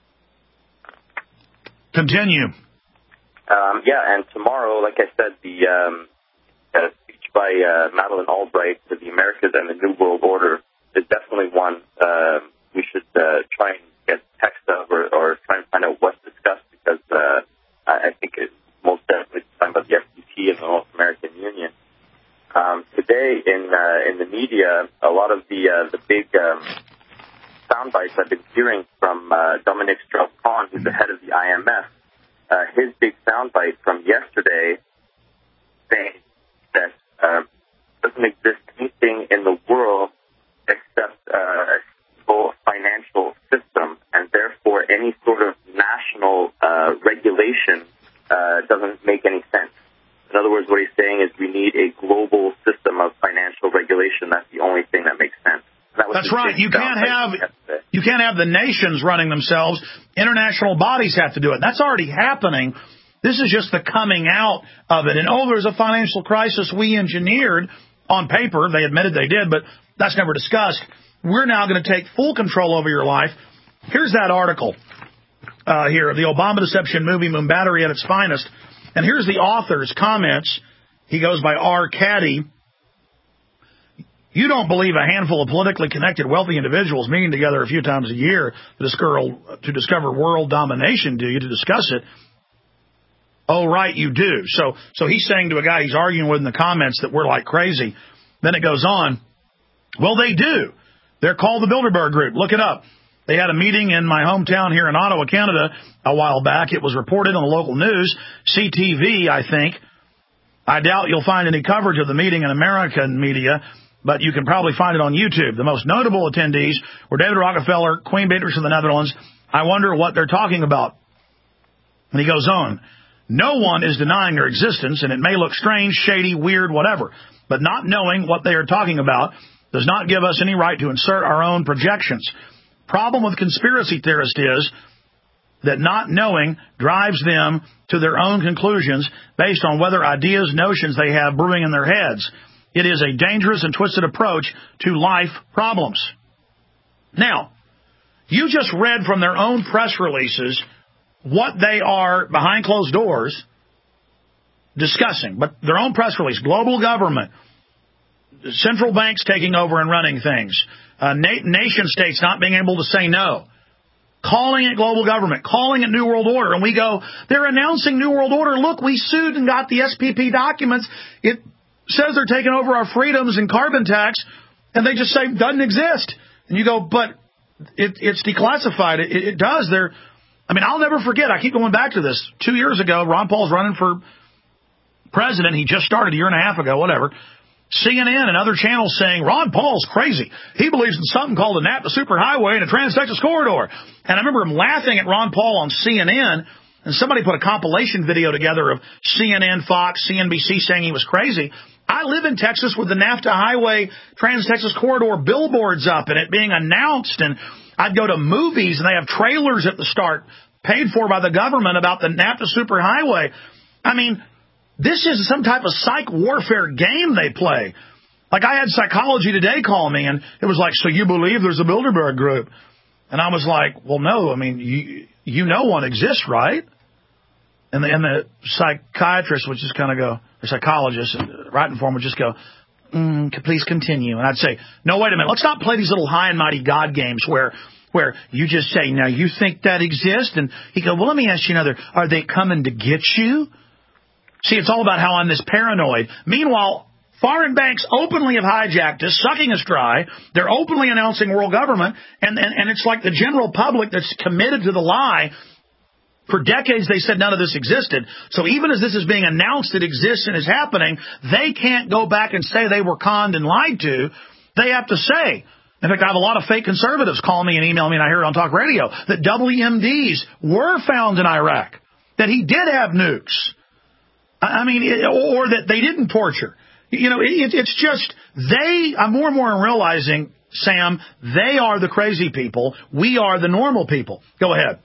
Continue. Um, yeah, and tomorrow, like I said, the um, uh, by uh, Madeleine Albright to the Americas and the New World Order is definitely one uh, we should uh, try and get text of or, or try and find out what's discussed because uh, I think it's most definitely talking about the F T T and the North American Union. Um, today in uh, in the media, a lot of the uh, the big um, sound bites I've been hearing from uh, Dominique Strauss-Kahn, who's the head of the I M F. Uh, his big sound bite from yesterday saying that Uh, doesn't exist anything in the world except uh, a full financial system, and therefore any sort of national uh, regulation uh, doesn't make any sense. In other words, what he's saying is we need a global system of financial regulation. That's the only thing that makes sense. That That's right. You can't have you can't have the nations running themselves. International bodies have to do it. That's already happening. This is just the coming out of it. And, oh, there's a financial crisis we engineered on paper. They admitted they did, but that's never discussed. We're now going to take full control over your life. Here's that article uh, here, the Obama Deception Movie, Moon Battery at its finest. And here's the author's comments. He goes by R. Caddy. You don't believe a handful of politically connected wealthy individuals meeting together a few times a year to discover, to discover world domination, do you, to discuss it? Oh, right, you do. So so he's saying to a guy he's arguing with in the comments that we're like crazy. Then it goes on. Well, they do. They're called the Bilderberg Group. Look it up. They had a meeting in my hometown here in Ottawa, Canada, a while back. It was reported on the local news, C T V, I think. I doubt you'll find any coverage of the meeting in American media, but you can probably find it on YouTube. The most notable attendees were David Rockefeller, Queen Beatrix of the Netherlands. I wonder what they're talking about. And he goes on. No one is denying their existence, and it may look strange, shady, weird, whatever. But not knowing what they are talking about does not give us any right to insert our own projections. Problem with conspiracy theorists is that not knowing drives them to their own conclusions based on whether ideas, notions they have brewing in their heads. It is a dangerous and twisted approach to life problems. Now, you just read from their own press releases what they are, behind closed doors, discussing. But their own press release, global government, central banks taking over and running things, uh, na- nation states not being able to say no, calling it global government, calling it New World Order. And we go, they're announcing New World Order. Look, we sued and got the S P P documents. It says they're taking over our freedoms and carbon tax, and they just say it doesn't exist. And you go, but it, it's declassified. It, it does. They're, I mean, I'll never forget. I keep going back to this. Two years ago, Ron Paul's running for president. He just started a year and a half ago, whatever. C N N and other channels saying, Ron Paul's crazy. He believes in something called the NAFTA Superhighway and a Trans-Texas Corridor. And I remember him laughing at Ron Paul on C N N, and somebody put a compilation video together of C N N, Fox, C N B C saying he was crazy. I live in Texas with the NAFTA Highway Trans-Texas Corridor billboards up and it being announced, and I'd go to movies and they have trailers at the start paid for by the government about the NAFTA Superhighway. I mean, this is some type of psych warfare game they play. Like, I had Psychology Today call me, and it was like, so you believe there's a Bilderberg group? And I was like, well, no. I mean, you you know one exists, right? And the, and the psychiatrist would just kind of go, or psychologist, writing for him would just go, mm, please continue. And I'd say, no, wait a minute. Let's not play these little high and mighty God games where where you just say, now, you think that exists? And he go, well, let me ask you another. Are they coming to get you? See, it's all about how I'm this paranoid. Meanwhile, foreign banks openly have hijacked us, sucking us dry. They're openly announcing world government, and, and, and it's like the general public that's committed to the lie. For decades, they said none of this existed. So even as this is being announced it exists and is happening, they can't go back and say they were conned and lied to. They have to say. In fact, I have a lot of fake conservatives call me and email me, and I hear it on talk radio, that W M Ds were found in Iraq, that he did have nukes. I mean, or that they didn't torture. You know, it, it's just they, I'm more and more realizing, Sam, they are the crazy people. We are the normal people. Go ahead.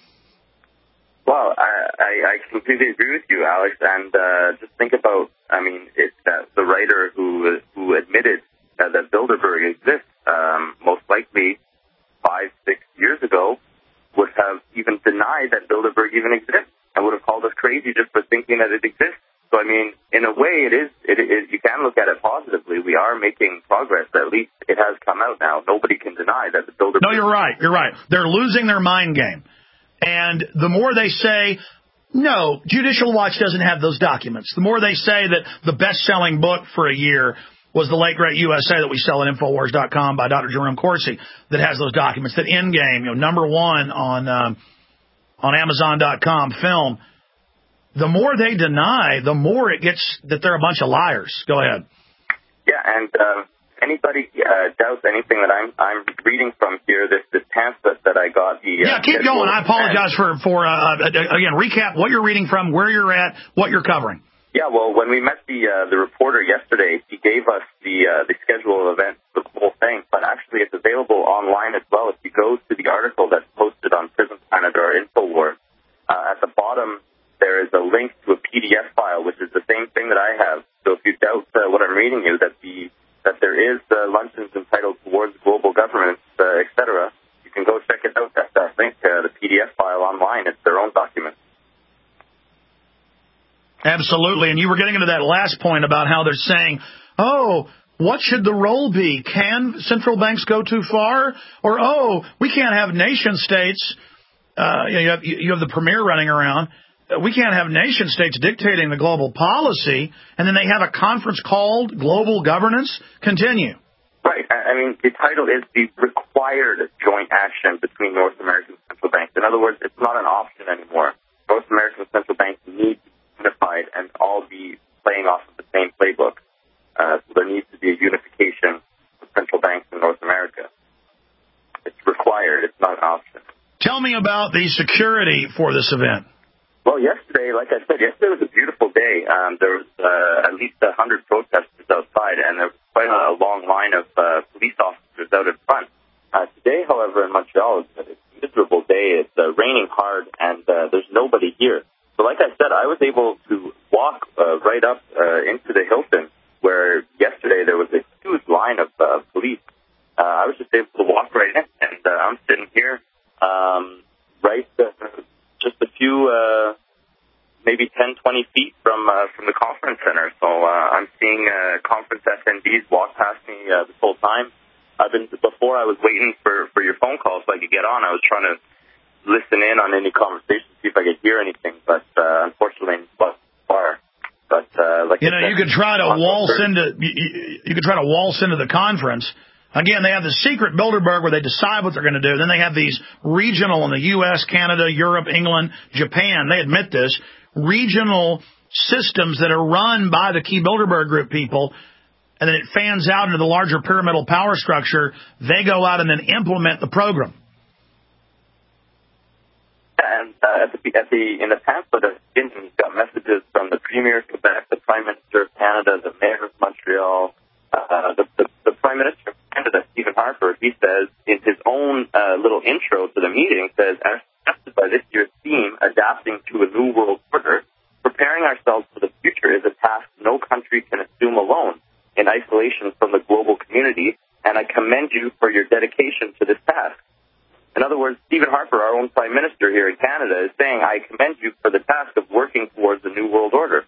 Well, I, I, I completely agree with you, Alex. And uh, just think about, I mean, it's uh, the writer who who admitted uh, that Bilderberg exists, um, most likely five, six years ago, would have even denied that Bilderberg even exists. I would have called us crazy just for thinking that it exists. So, I mean, in a way, it is, it is, you can look at it positively. We are making progress. At least it has come out now. Nobody can deny that the Bilderberg... No, you're right. You're right. They're losing their mind game. And the more they say, no, Judicial Watch doesn't have those documents, the more they say that the best-selling book for a year was The Late Great U S A that we sell at Infowars dot com by Doctor Jerome Corsi that has those documents, that Endgame, you know, number one on... Um, on Amazon dot com film, the more they deny, the more it gets that they're a bunch of liars. Go ahead. Yeah, and uh, anybody uh, doubts anything that I'm I'm reading from here, this, this pamphlet that I got. The, yeah, uh, keep going. I apologize for, for uh, again, recap what you're reading from, where you're at, what you're covering. Yeah, well, when we met the uh, the reporter yesterday, he gave us the uh, the schedule of events, the whole thing. But actually, it's available online as well. If you go to the article that's posted on Prism Planet or Infowars, uh, at the bottom there is a link to a P D F file, which is the same thing that I have. So if you doubt uh, what I'm reading you, that the that there is uh, luncheons entitled Towards Global Governance, uh, et cetera, you can go check it out. That's that link, uh, the P D F file online. It's their own document. Absolutely. And you were getting into that last point about how they're saying, oh, what should the role be? Can central banks go too far? Or, oh, we can't have nation states. Uh, you, have, you have the premier running around. We can't have nation states dictating the global policy. And then they have a conference called Global Governance. Continue. Right. I mean, the title is the required joint action between North American central banks. In other words, it's not an option anymore. North American central banks need to unified and all be playing off of the same playbook. Uh, so there needs to be a unification of central banks in North America. It's required. It's not an option. Tell me about the security for this event. Well, yesterday, like I said, yesterday was a beautiful day. Um, there was uh, at least one hundred protesters outside, and there was quite a long line of uh, police officers out in front. Uh, today, however, in Montreal, it's a miserable day. It's uh, raining hard, and uh, there's nobody here. So like I said, I was able to walk uh, right up uh, into the Hilton, where yesterday there was a huge line of uh, police. Uh, I was just able to walk right in, and uh, I'm sitting here um, right uh, just a few, uh, maybe ten, twenty feet from uh, from the conference center. So uh, I'm seeing uh, conference attendees walk past me uh, this whole time. I've been before I was waiting for, for your phone call so I could get on. I was trying to listen in on any conversation, see if I could hear anything. But uh, unfortunately, but far. But uh, like you know, you could try to waltz into you, you could try to waltz into the conference. Again, they have the secret Bilderberg where they decide what they're going to do. Then they have these regional in the U S, Canada, Europe, England, Japan. They admit this regional systems that are run by the key Bilderberg Group people. And then it fans out into the larger pyramidal power structure. They go out and then implement the program. And uh, at the, at the, in the pamphlet of Indian, you've got messages from the Premier of Quebec, the Prime Minister of Canada, the Mayor of Montreal, uh, the, the, the Prime Minister of Canada, Stephen Harper. He says in his own uh, little intro to the meeting, says, as suggested by this year's theme, adapting to a new world order, preparing ourselves for the future is a task no country can assume alone in isolation from the global community, and I commend you for your dedication to this task. In other words, Stephen Harper, our own Prime Minister here in Canada, is saying, I commend you for the task of working towards the New World Order.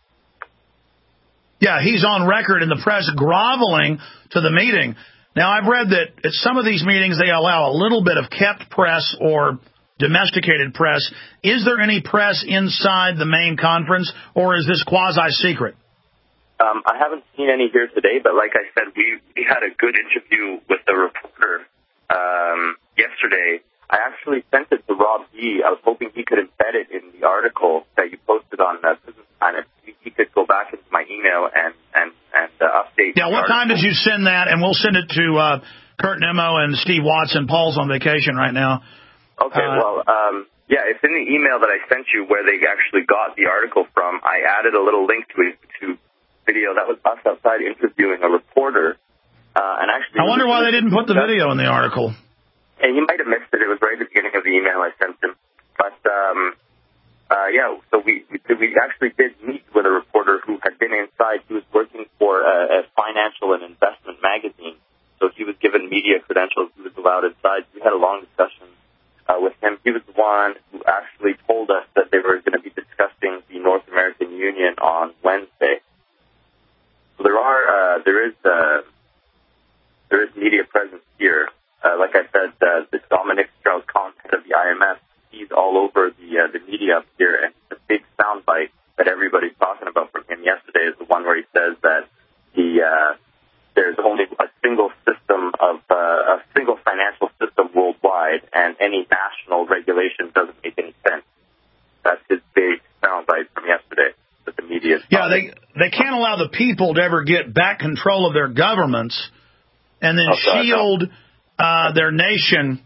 Yeah, he's on record in the press groveling to the meeting. Now, I've read that at some of these meetings they allow a little bit of kept press or domesticated press. Is there any press inside the main conference, or is this quasi-secret? Um, I haven't seen any here today, but like I said, we, we had a good interview with the reporter um, yesterday. I actually sent it to Rob D. I was hoping he could embed it in the article that you posted on uh, Business Planet. He, he could go back into my email and, and, and uh, update. Yeah, what time did you send that? And we'll send it to uh, Kurt Nemo and Steve Watson. Paul's on vacation right now. Okay, uh, well, um, yeah, it's in the email that I sent you where they actually got the article from. I added a little link to it, to video. That was us outside interviewing a reporter. Uh, and actually, I wonder why they didn't put the video in the article. And he might have missed it. It was right at the beginning of the email I sent him. But, um, uh, yeah, so we, we we actually did meet with a reporter who had been inside. He was working for a, a financial and investment magazine. So he was given media credentials. He was allowed inside. We had a long discussion uh, with him. He was the one who actually told us that they were going to be discussing the North American Union on Wednesday. So there are, uh, there is, uh, there is media presence here. Uh, like I said, uh, the Dominic Strauss-Kahn, head of the I M F, he's all over the uh, the media up here, and the big soundbite that everybody's talking about from him yesterday is the one where he says that the uh, there's only a single system of uh, a single financial system worldwide, and any national regulation doesn't make any sense. That's his big soundbite from yesterday that the media. Yeah, they they can't allow the people to ever get back control of their governments, and then oh, shield uh, their nation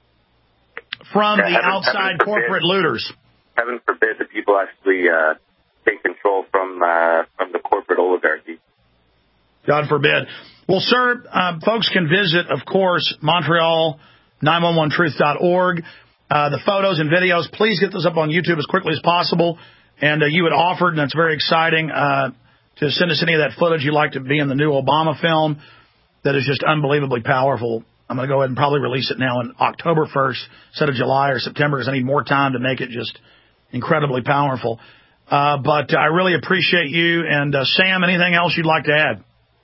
from yeah, the heaven, outside heaven corporate forbid, looters. Heaven forbid that people actually uh, take control from uh, from the corporate oligarchy. God forbid. Well, sir, uh, folks can visit, of course, Montreal nine one one truth dot org. Uh, the photos and videos, please get those up on YouTube as quickly as possible. And uh, you had offered, and that's very exciting, uh, to send us any of that footage you'd like to be in the new Obama film that is just unbelievably powerful. I'm going to go ahead and probably release it now on October first instead of July or September because I need more time to make it just incredibly powerful. Uh, but I really appreciate you. And, uh, Sam, anything else you'd like to add?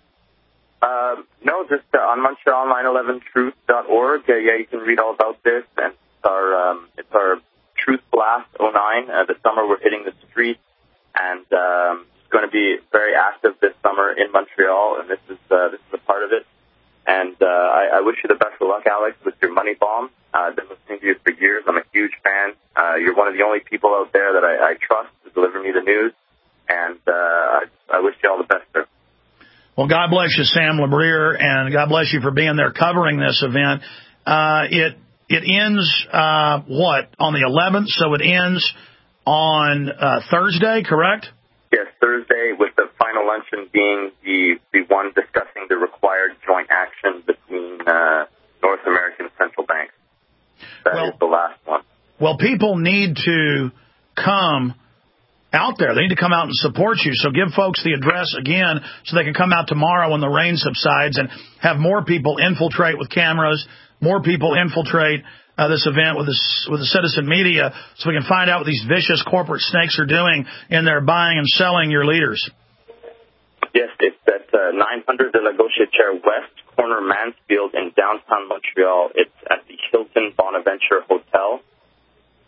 Uh, no, just uh, on Montreal nine eleven truth dot org. Uh, yeah, you can read all about this. And it's our, um, it's our Truth Blast oh nine. Uh, this summer we're hitting the streets. And um, it's going to be very active this summer in Montreal. And this is, uh, this is a part of it. And uh, I, I wish you the best of luck, Alex, with your money bomb. Uh, I've been listening to you for years. I'm a huge fan. Uh, you're one of the only people out there that I, I trust to deliver me the news. And uh, I, I wish you all the best, sir. Well, God bless you, Sam LeBrier, and God bless you for being there covering this event. Uh, it it ends, uh, what, on the eleventh? So it ends on uh, Thursday, correct? Yes, Thursday, with the final luncheon being the, the one discussing the required joint action between uh, North American central banks. That well, is the last one. Well, people need to come out there. They need to come out and support you. So give folks the address again so they can come out tomorrow when the rain subsides and have more people infiltrate with cameras, more people infiltrate Uh, this event with, this, with the citizen media so we can find out what these vicious corporate snakes are doing in their buying and selling your leaders. Yes, it's at uh, nine hundred de la Gauchetière West, corner Mansfield in downtown Montreal. It's at the Hilton Bonaventure Hotel.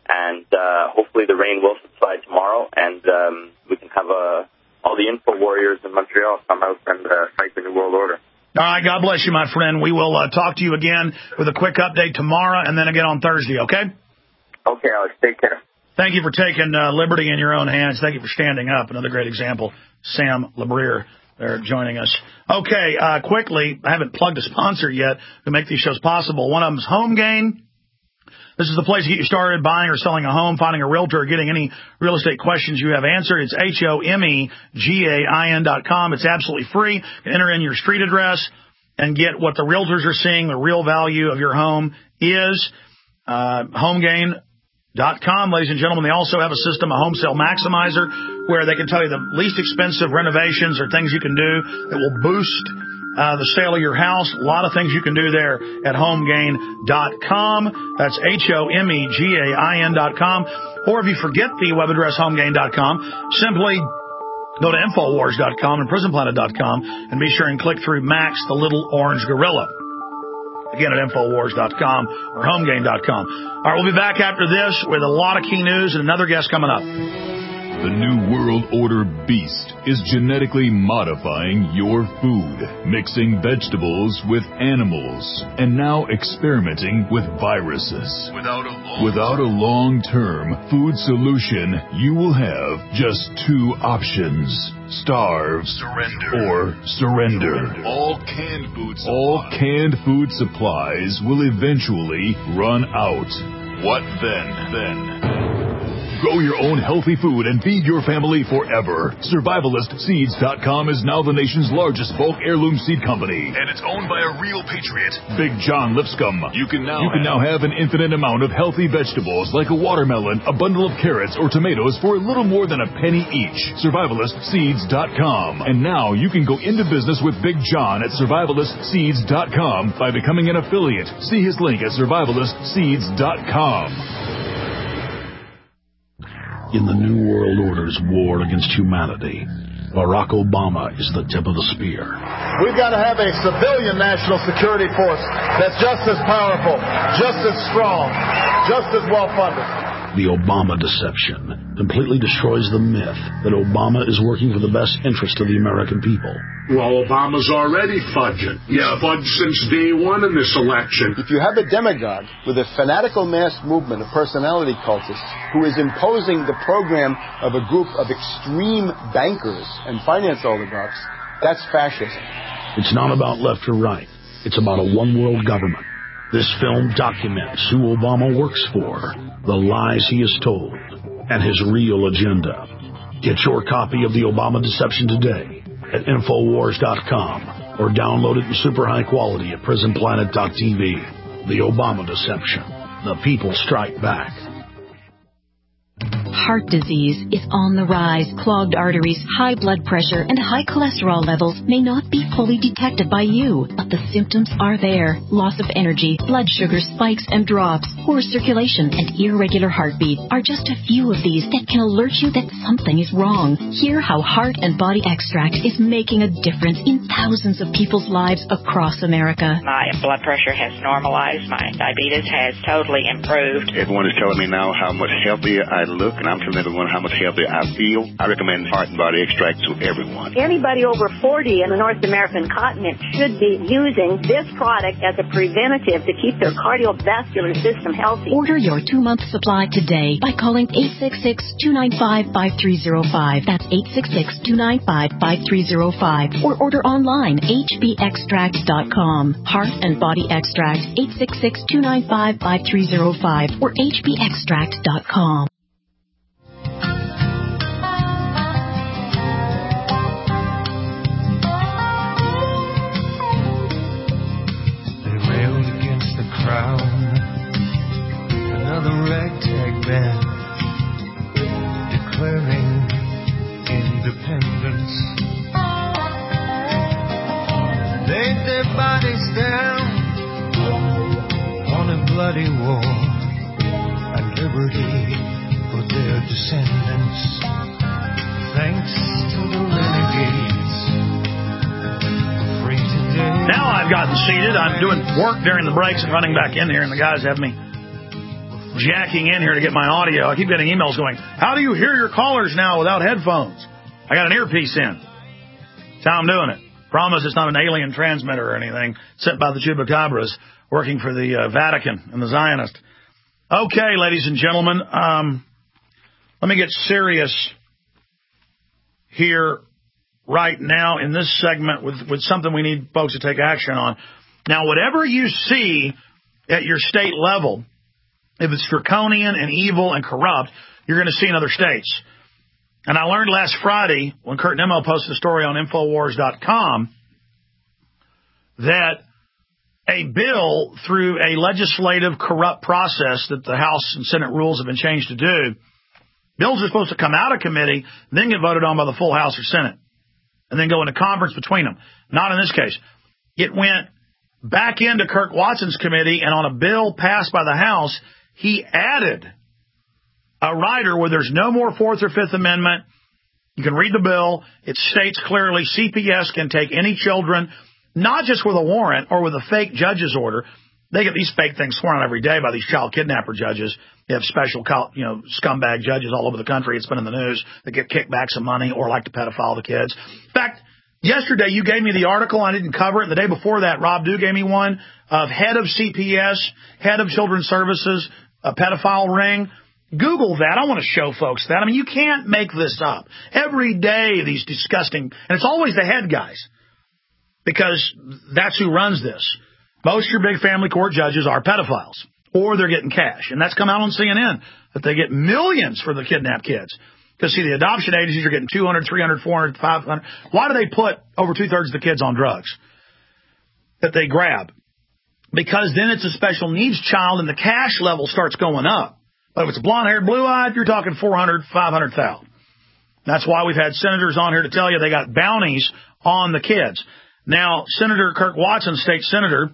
And uh, hopefully the rain will subside tomorrow, and um, we can have uh, all the info warriors in Montreal come out and uh, fight the New World Order. All right, God bless you, my friend. We will uh, talk to you again with a quick update tomorrow and then again on Thursday, okay? Okay, Alex. Take care. Thank you for taking uh, liberty in your own hands. Thank you for standing up. Another great example, Sam LeBrier. They're joining us. Okay, uh, quickly, I haven't plugged a sponsor yet to make these shows possible. One of them is HomeGain. This is the place to get you started buying or selling a home, finding a realtor, or getting any real estate questions you have answered. It's H O M E G A I N dot com. It's absolutely free. You can enter in your street address and get what the realtors are seeing, the real value of your home is. Uh, HomeGain dot com, ladies and gentlemen. They also have a system, a home sale maximizer, where they can tell you the least expensive renovations or things you can do that will boost uh, the sale of your house. A lot of things you can do there at HomeGain dot com. That's H O M E G A I N dot com. Or if you forget the web address HomeGain dot com, simply go to Infowars dot com and Prison Planet dot com and be sure and click through Max, the little orange gorilla. Again, at Infowars dot com or HomeGain dot com. All right, we'll be back after this with a lot of key news and another guest coming up. The New World Order beast is genetically modifying your food, mixing vegetables with animals, and now experimenting with viruses. Without a long, Without a long-term food solution, you will have just two options. Starve, surrender, or surrender. All canned food supplies. All canned food supplies will eventually run out. What then? Then. Grow your own healthy food and feed your family forever. Survivalist Seeds dot com is now the nation's largest bulk heirloom seed company, and it's owned by a real patriot, Big John Lipscomb. You can now you can now have an infinite amount of healthy vegetables like a watermelon, a bundle of carrots, or tomatoes for a little more than a penny each. Survivalist Seeds dot com. And now you can go into business with Big John at Survivalist Seeds dot com by becoming an affiliate. See his link at Survivalist Seeds dot com. In the New World Order's war against humanity, Barack Obama is the tip of the spear. We've got to have a civilian national security force that's just as powerful, just as strong, just as well-funded. The Obama deception completely destroys the myth that Obama is working for the best interest of the American people. Well, Obama's already fudging. He's yeah. fudged since day one in this election. If you have a demagogue with a fanatical mass movement of personality cultists who is imposing the program of a group of extreme bankers and finance oligarchs, that's fascism. It's not about left or right. It's about a one-world government. This film documents who Obama works for, the lies he has told, and his real agenda. Get your copy of The Obama Deception today at Infowars dot com or download it in super high quality at Prison Planet dot T V. The Obama Deception. The people strike back. Heart disease is on the rise. Clogged arteries, high blood pressure, and high cholesterol levels may not be fully detected by you, but the symptoms are there. Loss of energy, blood sugar spikes and drops, poor circulation, and irregular heartbeat are just a few of these that can alert you that something is wrong. Hear how Heart and Body Extract is making a difference in thousands of people's lives across America. My blood pressure has normalized. My diabetes has totally improved. Everyone is telling me now how much healthier I look, and I'm telling everyone how much healthier I feel. I recommend Heart and Body Extract to everyone. Anybody over forty in the North American continent should be using this product as a preventative to keep their cardiovascular system healthy. Order your two-month supply today by calling eight six six, two nine five, five three zero five. That's eight six six, two nine five, five three zero five. Or order online, H B extract dot com. Heart and Body Extract, eight six six, two nine five, five three zero five or H B extract dot com. Another ragtag band declaring independence. Laid their bodies down on a bloody war and liberty for their descendants. Thanks to the renegades. Free today. Now I've gotten seated. I'm doing work during the breaks and running back in here, and the guys have me jacking in here to get my audio. I keep getting emails going, how do you hear your callers now without headphones? I got an earpiece in. That's how I'm doing it. Promise it's not an alien transmitter or anything sent by the Chupacabras working for the uh, Vatican and the Zionists. Okay, ladies and gentlemen, um, let me get serious here right now in this segment with, with something we need folks to take action on. Now, whatever you see at your state level, if it's draconian and evil and corrupt, you're going to see in other states. And I learned last Friday when Kurt Nimmo posted a story on Infowars dot com that a bill through a legislative corrupt process that the House and Senate rules have been changed to do, bills are supposed to come out of committee, then get voted on by the full House or Senate, and then go into conference between them. Not in this case. It went back into Kirk Watson's committee, and on a bill passed by the House, he added a rider where there's no more Fourth or Fifth Amendment. You can read the bill. It states clearly C P S can take any children, not just with a warrant or with a fake judge's order. They get these fake things sworn on every day by these child kidnapper judges. They have special, you know, scumbag judges all over the country. It's been in the news. They get kickbacks of money or like to pedophile the kids. In fact, yesterday you gave me the article. I didn't cover it. The day before that, Rob Dew gave me one of head of C P S, head of Children's Services, a pedophile ring. Google that. I want to show folks that. I mean, you can't make this up. Every day, these disgusting, and it's always the head guys, because that's who runs this. Most of your big family court judges are pedophiles, or they're getting cash. And that's come out on C N N, that they get millions for the kidnapped kids. Because, see, the adoption agencies are getting two hundred, three hundred, four hundred, five hundred. Why do they put over two-thirds of the kids on drugs that they grab? Because then it's a special needs child, and the cash level starts going up. But if it's blonde-haired, blue-eyed, you're talking four hundred, five hundred thousand. That's why we've had senators on here to tell you they got bounties on the kids. Now, Senator Kirk Watson, state senator,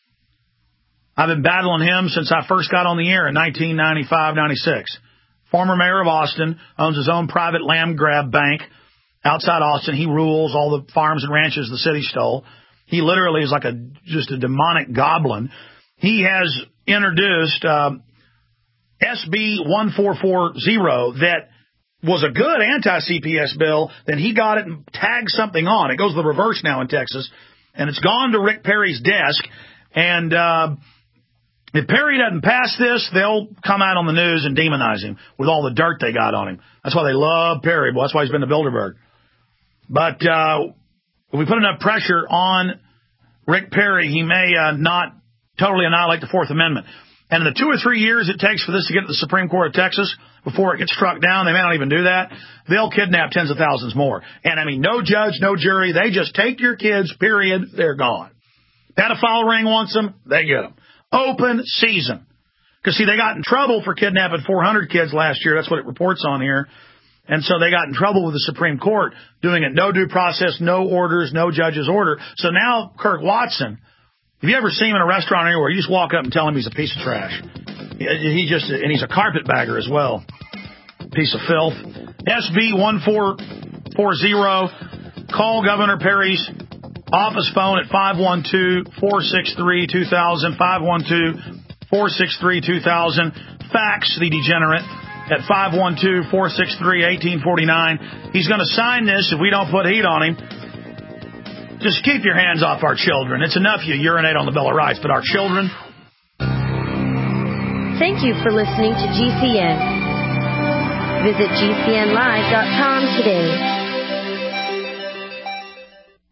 I've been battling him since I first got on the air in nineteen ninety-five, ninety-six. Former mayor of Austin, owns his own private land grab bank outside Austin. He rules all the farms and ranches the city stole. He literally is like a just a demonic goblin. He has introduced uh, S B one four four zero that was a good anti-C P S bill. Then he got it and tagged something on. It goes the reverse now in Texas. And it's gone to Rick Perry's desk. And uh, if Perry doesn't pass this, they'll come out on the news and demonize him with all the dirt they got on him. That's why they love Perry. Well, that's why he's been to Bilderberg. But uh, if we put enough pressure on Rick Perry, he may uh, not totally annihilate the Fourth Amendment. And in the two or three years it takes for this to get to the Supreme Court of Texas before it gets struck down, they may not even do that, they'll kidnap tens of thousands more. And, I mean, no judge, no jury. They just take your kids, period. They're gone. Pedophile ring wants them. They get them. Open season. Because, see, they got in trouble for kidnapping four hundred kids last year. That's what it reports on here. And so they got in trouble with the Supreme Court doing it no due process, no orders, no judge's order. So now Kirk Watson, have you ever seen him in a restaurant anywhere? You just walk up and tell him he's a piece of trash. He just, and he's a carpetbagger as well. Piece of filth. S B one four four zero. Call Governor Perry's office phone at five one two, four six three, two thousand, five one two, four six three, two thousand. Fax the degenerate at five one two, four six three, one eight four nine. He's going to sign this if we don't put heat on him. Just keep your hands off our children. It's enough you urinate on the Bill of Rights, but our children... Thank you for listening to G C N. Visit G C N live dot com today.